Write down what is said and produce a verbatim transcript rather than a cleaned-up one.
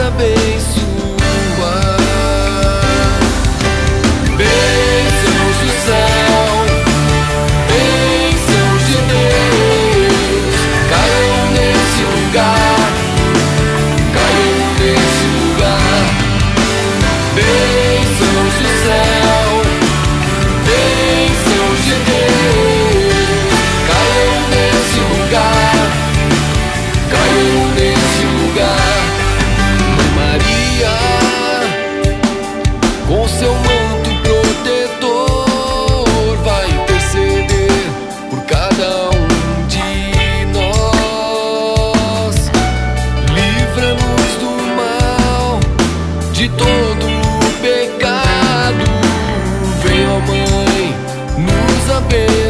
abençoar. Bênçãos do céu, bênçãos de Deus, caiam nesse lugar, caiam nesse lugar. Bênçãos do céu, bênçãos de Deus, caiam nesse lugar, caiam nesse lugar. Maria, com seu manto protetor, vai interceder por cada um de nós. Livra-nos do mal, de todo o pecado. Vem, ó Mãe, nos abençoar.